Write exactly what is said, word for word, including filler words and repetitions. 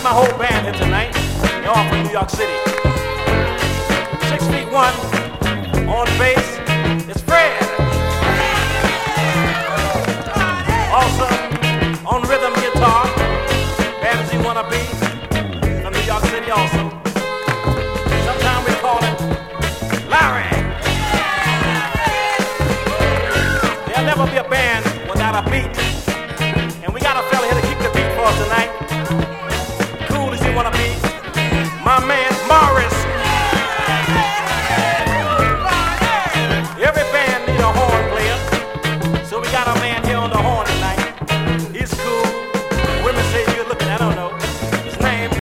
my whole band here tonight. They're all from New York City. Six feet one on bass is Fred. Also on rhythm guitar, bad as he wanna be, from New York City also. Sometimes we call him Larry. There'll never be a band without a beat, and we got a fella here to keep the beat for us tonight.